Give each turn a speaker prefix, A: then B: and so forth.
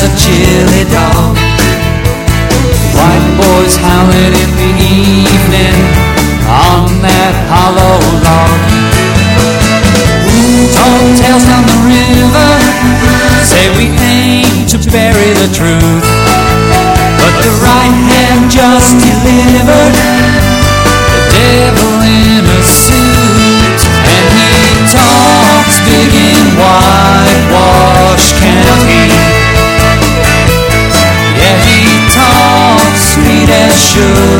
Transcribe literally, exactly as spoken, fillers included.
A: a chilly dog. White boys howling in the evening on that hollow log. Told tales down the river say we aim to bury the truth, but the right hand just delivered the devil in a suit. And he talks big in Whitewash County. Yeah, he talks sweet as sugar.